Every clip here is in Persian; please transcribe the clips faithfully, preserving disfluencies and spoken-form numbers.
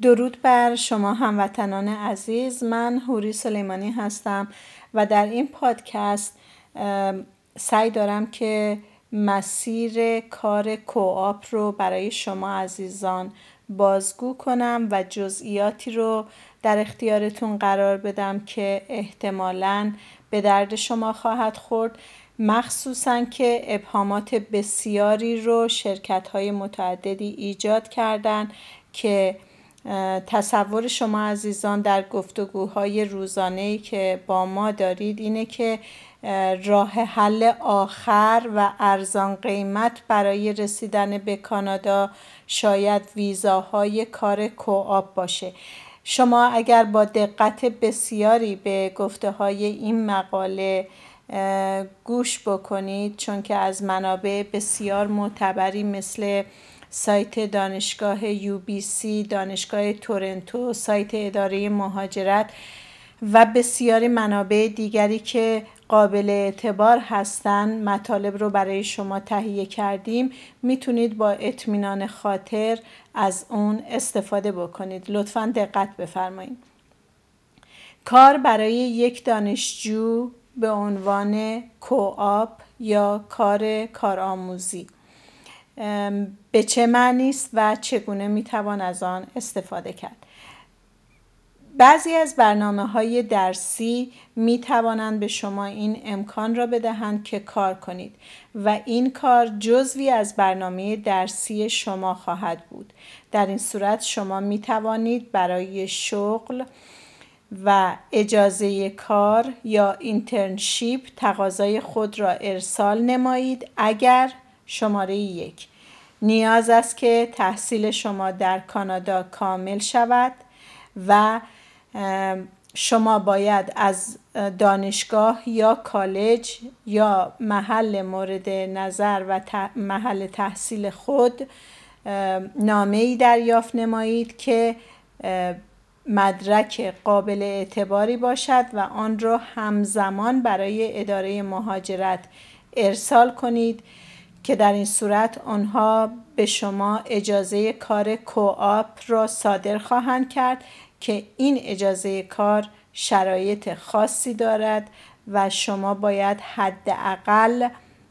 درود بر شما هموطنان عزیز. من هوری سلیمانی هستم و در این پادکست سعی دارم که مسیر کار کوآپ رو برای شما عزیزان بازگو کنم و جزئیاتی رو در اختیارتون قرار بدم که احتمالاً به درد شما خواهد خورد، مخصوصاً که ابهامات بسیاری رو شرکت‌های متعددی ایجاد کردن که تصور شما عزیزان در گفتگوهای روزانه‌ای که با ما دارید اینه که راه حل آخر و ارزان قیمت برای رسیدن به کانادا شاید ویزاهای کار کوآپ باشه. شما اگر با دقت بسیاری به گفته‌های این مقاله گوش بکنید، چون که از منابع بسیار معتبری مثل سایت دانشگاه یو بی سی، دانشگاه تورنتو، سایت اداره مهاجرت و بسیاری منابع دیگری که قابل اعتبار هستند مطالب رو برای شما تهیه کردیم، میتونید با اطمینان خاطر از اون استفاده بکنید. لطفاً دقت بفرمایید. کار برای یک دانشجو به عنوان کوآپ یا کار کارآموزی به چه معنی است و چگونه میتوان از آن استفاده کرد؟ بعضی از برنامه‌های درسی میتوانند به شما این امکان را بدهند که کار کنید و این کار جزوی از برنامه درسی شما خواهد بود. در این صورت شما میتوانید برای شغل و اجازه کار یا اینترنشیپ تقاضای خود را ارسال نمایید. اگر شماره یک نیاز است که تحصیل شما در کانادا کامل شود و شما باید از دانشگاه یا کالج یا محل مورد نظر و محل تحصیل خود نامه‌ای دریافت نمایید که مدرک قابل اعتباری باشد و آن را همزمان برای اداره مهاجرت ارسال کنید که در این صورت آنها به شما اجازه کار کوآپ را صادر خواهند کرد که این اجازه کار شرایط خاصی دارد و شما باید حداقل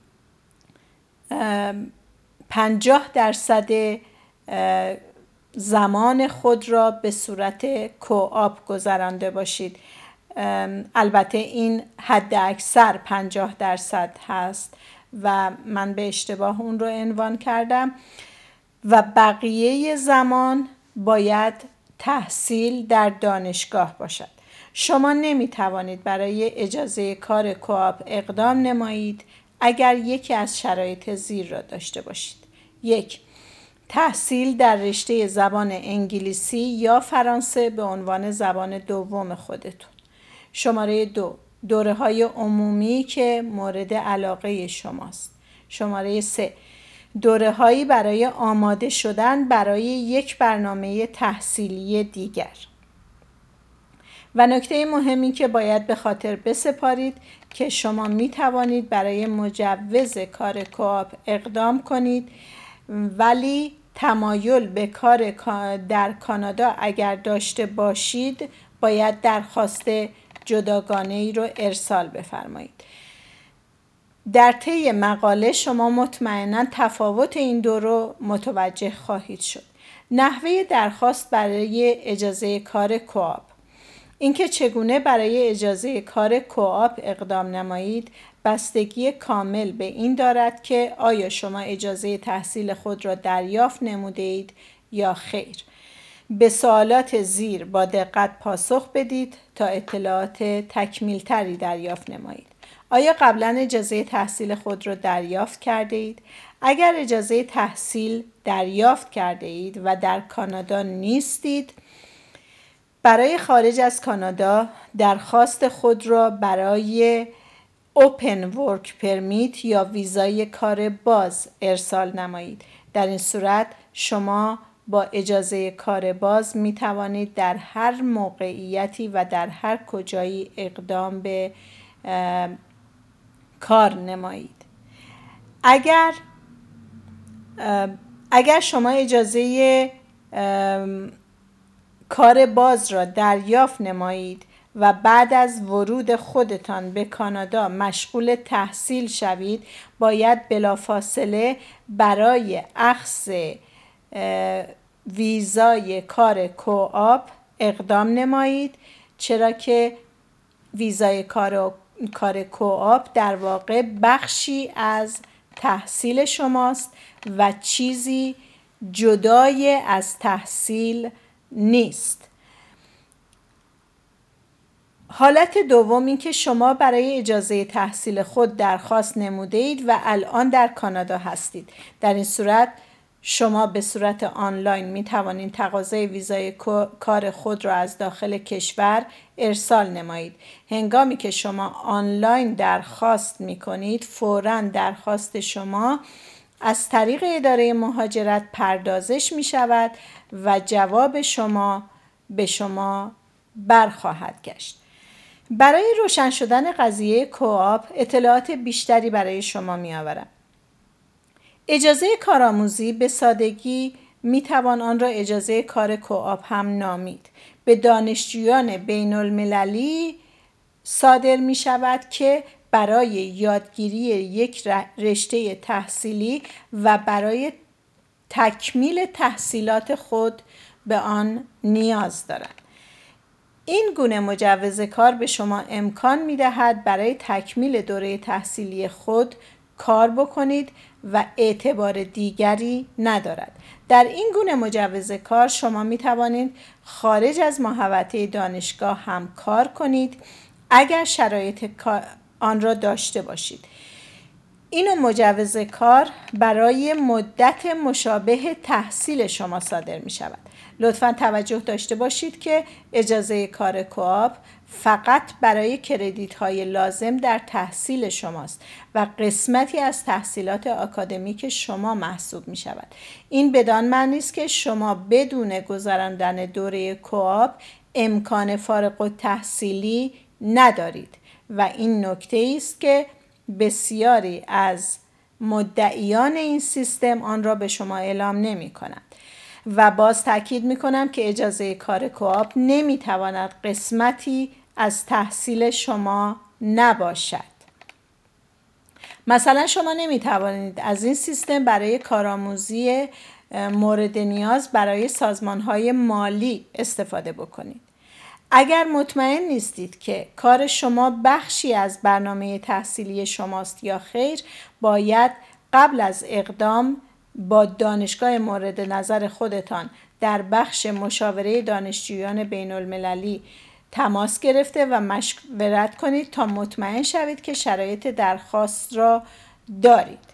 پنجاه درصد زمان خود را به صورت کوآپ گذرانده باشید. البته این حد اکثر پنجاه درصد هست و من به اشتباه اون رو عنوان کردم و بقیه زمان باید تحصیل در دانشگاه باشد. شما نمی توانید برای اجازه کار کوآپ اقدام نمایید اگر یکی از شرایط زیر را داشته باشید. یک، تحصیل در رشته زبان انگلیسی یا فرانسه به عنوان زبان دوم خودتون. شماره دو، دوره های عمومی که مورد علاقه شماست. شماره سه، دوره هایی برای آماده شدن برای یک برنامه تحصیلی دیگر. و نکته مهمی که باید به خاطر بسپارید که شما می توانید برای مجوز کار کوآپ اقدام کنید، ولی تمایل به کار در کانادا اگر داشته باشید باید درخواست جداگانه‌ای رو ارسال بفرمایید. در طی مقاله شما مطمئناً تفاوت این دو رو متوجه خواهید شد. نحوه درخواست برای اجازه کار کوآپ. اینکه چگونه برای اجازه کار کوآپ اقدام نمایید بستگی کامل به این دارد که آیا شما اجازه تحصیل خود را دریافت نموده اید یا خیر. به سوالات زیر با دقت پاسخ بدید تا اطلاعات تکمیل تری دریافت نمایید. آیا قبلا اجازه تحصیل خود را دریافت کرده اید؟ اگر اجازه تحصیل دریافت کرده اید و در کانادا نیستید، برای خارج از کانادا درخواست خود را برای Open Work Permit یا ویزای کار باز ارسال نمایید. در این صورت شما با اجازه کار باز می توانید در هر موقعیتی و در هر کجایی اقدام به کار نمایید. اگر اگر شما اجازه کار باز را دریافت نمایید و بعد از ورود خودتان به کانادا مشغول تحصیل شوید، باید بلافاصله برای اخذ ویزای کار کوآپ اقدام نمایید، چرا که ویزای کار کار کوآپ در واقع بخشی از تحصیل شماست و چیزی جدای از تحصیل نیست. حالت دوم این که شما برای اجازه تحصیل خود درخواست نموده اید و الان در کانادا هستید. در این صورت شما به صورت آنلاین می توانید تقاضای ویزای کار خود را از داخل کشور ارسال نمایید. هنگامی که شما آنلاین درخواست می کنید، فوراً درخواست شما از طریق اداره مهاجرت پردازش می شود و جواب شما به شما برخواهد گشت. برای روشن شدن قضیه کوآپ اطلاعات بیشتری برای شما می آورم. اجازه کارآموزی به سادگی می توان آن را اجازه کار کوآپ هم نامید. به دانشجویان بین المللی صادر می شود که برای یادگیری یک رشته تحصیلی و برای تکمیل تحصیلات خود به آن نیاز دارند. این گونه مجوز کار به شما امکان می دهد برای تکمیل دوره تحصیلی خود کار بکنید و اعتبار دیگری ندارد. در این گونه مجوز کار شما می توانید خارج از محوطه دانشگاه هم کار کنید اگر شرایط آن را داشته باشید. اینو مجوز کار برای مدت مشابه تحصیل شما صادر می شود. لطفاً توجه داشته باشید که اجازه کار کوآپ فقط برای کردیت های لازم در تحصیل شماست و قسمتی از تحصیلات آکادمیک شما محسوب می شود. این بدان معنی است که شما بدون گذراندن دوره کوآپ امکان فارغ التحصیلی ندارید و این نکته است که بسیاری از مدعیان این سیستم آن را به شما اعلام نمی کنند. و باز تاکید می کنم که اجازه کار کوآپ نمی تواند قسمتی از تحصیل شما نباشد. مثلا شما نمی توانید از این سیستم برای کارآموزی مورد نیاز برای سازمان‌های مالی استفاده بکنید. اگر مطمئن نیستید که کار شما بخشی از برنامه تحصیلی شماست یا خیر، باید قبل از اقدام با دانشگاه مورد نظر خودتان در بخش مشاوره دانشجویان بین المللی تماس گرفته و مشورت کنید تا مطمئن شوید که شرایط درخواست را دارید.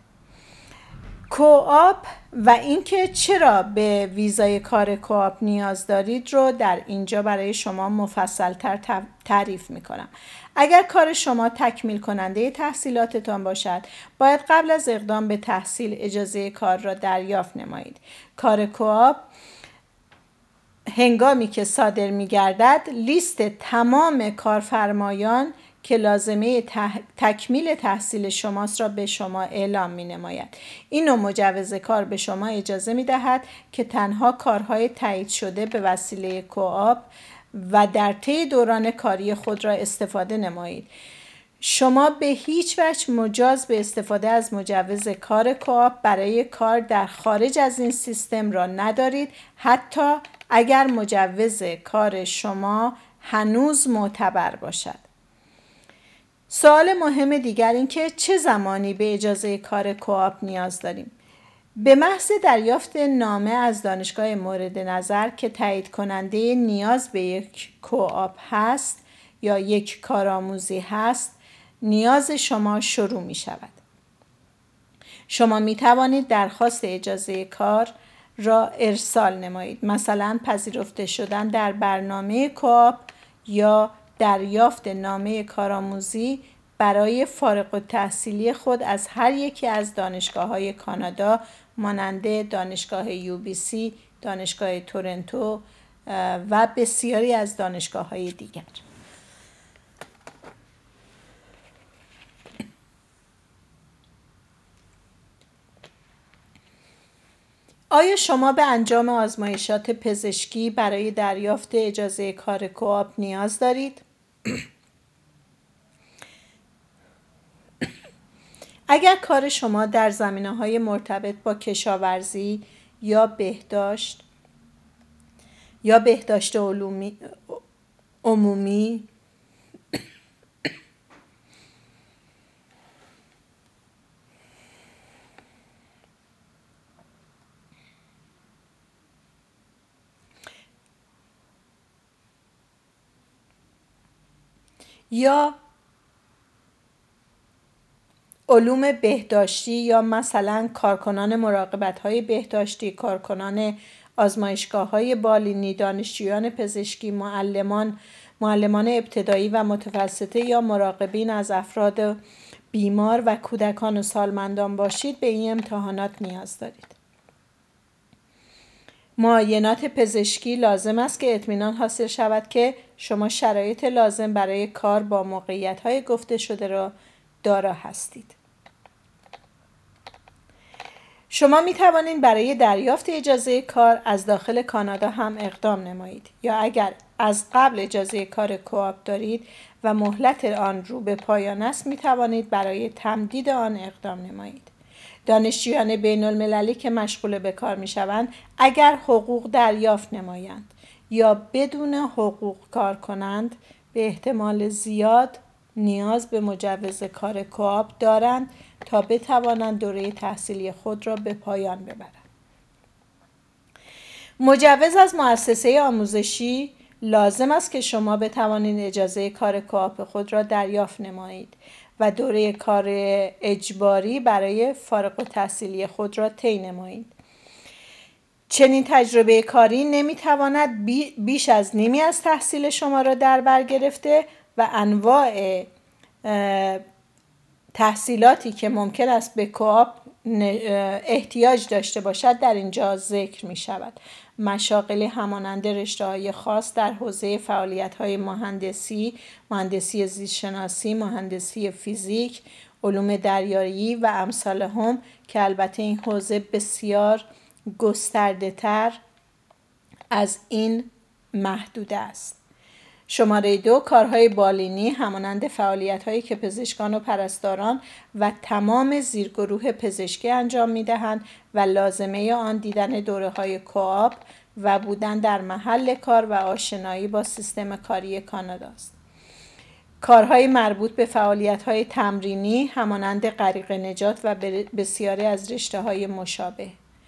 کوآپ و اینکه چرا به ویزای کار کوآپ نیاز دارید رو در اینجا برای شما مفصل‌تر تعریف می‌کنم. اگر کار شما تکمیل کننده تحصیلاتتان باشد، باید قبل از اقدام به تحصیل اجازه کار را دریافت نمایید. کار کوآپ هنگامی که صادر می‌گردد، لیست تمام کارفرمایان که لازمه تح... تکمیل تحصیل شماست را به شما اعلام می نماید. این نوع مجوز کار به شما اجازه می دهد که تنها کارهای تایید شده به وسیله کوآپ و در طی دوران کاری خود را استفاده نمایید. شما به هیچ وجه مجاز به استفاده از مجوز کار کوآپ برای کار در خارج از این سیستم را ندارید، حتی اگر مجوز کار شما هنوز معتبر باشد. سوال مهم دیگر این که چه زمانی به اجازه کار کوآپ نیاز داریم؟ به محض دریافت نامه از دانشگاه مورد نظر که تایید کننده نیاز به یک کوآپ هست یا یک کارآموزی هست، نیاز شما شروع می شود. شما می توانید درخواست اجازه کار را ارسال نمایید، مثلا پذیرفته شدن در برنامه کوآپ یا دریافت نامه کارآموزی برای فارغ التحصیلی خود از هر یکی از دانشگاه‌های کانادا مانند دانشگاه یو بی سی، دانشگاه تورنتو و بسیاری از دانشگاه‌های دیگر. آیا شما به انجام آزمایشات پزشکی برای دریافت اجازه کار کوآپ نیاز دارید؟ اگر کار شما در زمینه‌های مرتبط با کشاورزی یا بهداشت یا بهداشت علومی عمومی یا علوم بهداشتی یا مثلا کارکنان مراقبت‌های بهداشتی، کارکنان آزمایشگاه‌های بالینی، دانشجویان پزشکی، معلمان، معلمان ابتدایی و متوسطه یا مراقبین از افراد بیمار و کودکان و سالمندان باشید، به این امتحانات نیاز دارید. معاینات پزشکی لازم است که اطمینان حاصل شود که شما شرایط لازم برای کار با موقعیت‌های گفته شده را دارا هستید. شما می توانید برای دریافت اجازه کار از داخل کانادا هم اقدام نمایید، یا اگر از قبل اجازه کار کوآپ دارید و مهلت آن رو به پایان است، می توانید برای تمدید آن اقدام نمایید. دانشجویان بین المللی که مشغول به کار می شوند، اگر حقوق دریافت نمایند یا بدون حقوق کار کنند، به احتمال زیاد نیاز به مجوز کار کوآپ دارند تا بتوانند دوره تحصیلی خود را به پایان ببرند. مجوز از مؤسسه آموزشی لازم است که شما بتوانید اجازه کار کوآپ خود را دریافت نمایید و دوره کار اجباری برای فارغ التحصیلی خود را طی نمایید. چنین تجربه کاری نمیتواند بیش از نیمی از تحصیل شما را در بر گرفته و انواع تحصیلاتی که ممکن است به کوآپ احتیاج داشته باشد در اینجا ذکر می شود. مشاغلی همانند رشته‌های خاص در حوزه فعالیت‌های مهندسی، مهندسی زیست‌شناسی، مهندسی فیزیک، علوم دریایی و امثال هم که البته این حوزه بسیار گسترده‌تر از این محدود است. شماره دو، کارهای بالینی همانند فعالیت‌هایی که پزشکان و پرستاران و تمام زیرگروه پزشکی انجام می‌دهند و لازمه آن دیدن دوره‌های کوآپ و بودن در محل کار و آشنایی با سیستم کاری کانادا است. کارهای مربوط به فعالیت‌های تمرینی همانند غریق نجات و بسیاری از رشته‌های مشابه.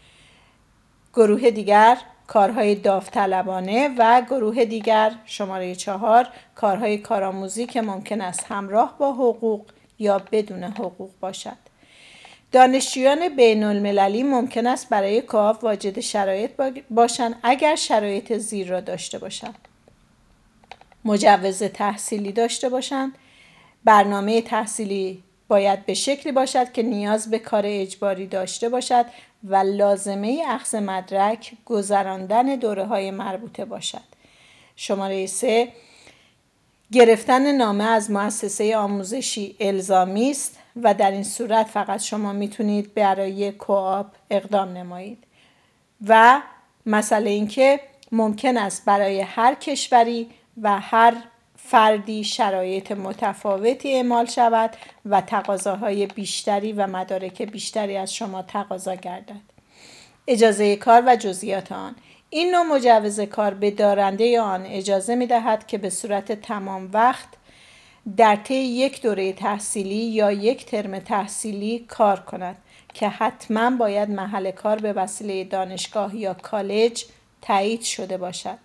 گروه دیگر کارهای داوطلبانه و گروه دیگر شماره چهار کارهای کارآموزی که ممکن است همراه با حقوق یا بدون حقوق باشد. دانشجویان بین المللی ممکن است برای کوآپ واجد شرایط باشند اگر شرایط زیر را داشته باشند: مجوز تحصیلی داشته باشند، برنامه تحصیلی باید به شکلی باشد که نیاز به کار اجباری داشته باشد و لازمه اخذ مدرک گذراندن دوره‌های مربوطه باشد. شماره سه، گرفتن نامه از مؤسسه آموزشی الزامی است و در این صورت فقط شما میتونید برای کوآپ اقدام نمایید. و مسئله این که ممکن است برای هر کشوری و هر فردی شرایط متفاوتی اعمال شود و تقاضاهای بیشتری و مدارک بیشتری از شما تقاضا گردد. اجازه کار و جزئیات آن: این نوع مجوز کار به دارنده آن اجازه می دهد که به صورت تمام وقت در طی یک دوره تحصیلی یا یک ترم تحصیلی کار کند که حتما باید محل کار به وسیله دانشگاه یا کالج تایید شده باشد.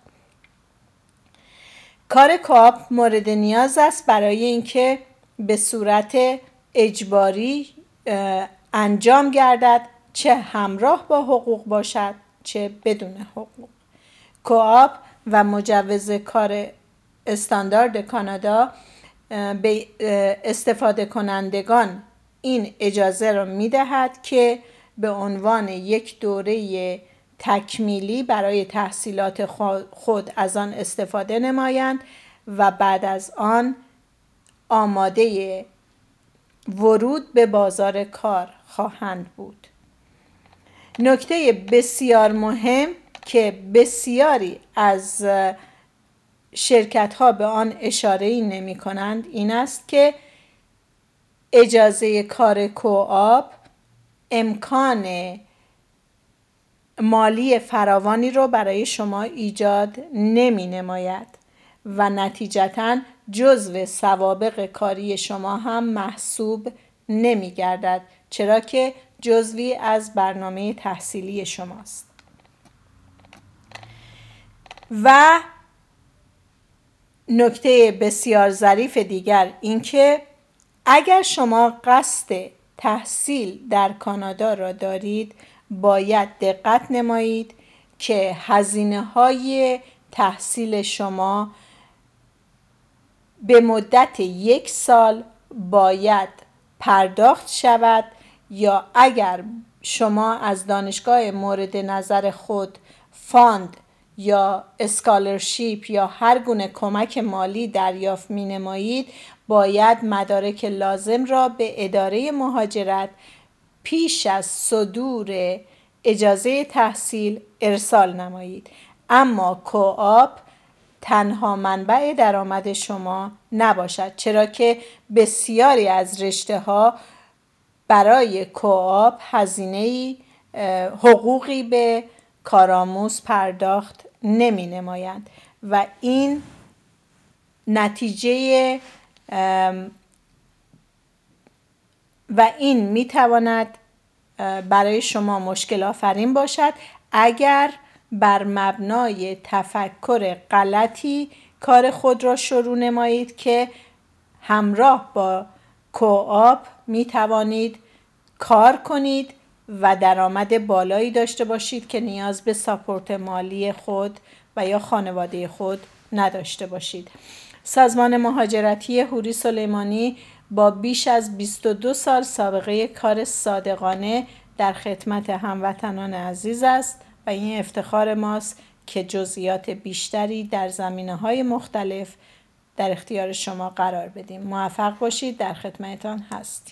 کار کوآپ مورد نیاز است برای اینکه به صورت اجباری انجام گردد، چه همراه با حقوق باشد چه بدون حقوق. کوآپ و مجوز کار استاندارد کانادا به استفاده کنندگان این اجازه را می دهد که به عنوان یک دوره تکمیلی برای تحصیلات خود از آن استفاده نمایند و بعد از آن آماده ورود به بازار کار خواهند بود. نکته بسیار مهم که بسیاری از شرکت ها به آن اشاره نمی کنند این است که اجازه کار کوآپ امکان مالی فراوانی رو برای شما ایجاد نمی نماید و نتیجتاً جزو سوابق کاری شما هم محسوب نمی گردد، چرا که جزوی از برنامه تحصیلی شماست. و نکته بسیار ظریف دیگر این که اگر شما قصد تحصیل در کانادا را دارید باید دقت نمایید که هزینه های تحصیل شما به مدت یک سال باید پرداخت شود، یا اگر شما از دانشگاه مورد نظر خود فاند یا اسکالرشیپ یا هر گونه کمک مالی دریافت می نمایید باید مدارک لازم را به اداره مهاجرت پیش از صدور اجازه تحصیل ارسال نمایید. اما کوآپ تنها منبع درآمد شما نباشد، چرا که بسیاری از رشته ها برای کوآپ هزینه‌ای حقوقی به کارآموز پرداخت نمی نمایند و این نتیجه و این می تواند برای شما مشکل آفرین باشد اگر بر مبنای تفکر غلطی کار خود را شروع نمایید که همراه با کوآپ می توانید کار کنید و درآمد بالایی داشته باشید که نیاز به ساپورت مالی خود و یا خانواده خود نداشته باشید. سازمان مهاجرتی حوری سلیمانی با بیش از بیست و دو سال سابقه کار صادقانه در خدمت هموطنان عزیز است و این افتخار ماست که جزئیات بیشتری در زمینه‌های مختلف در اختیار شما قرار بدیم. موفق باشید، در خدمتتان هستیم.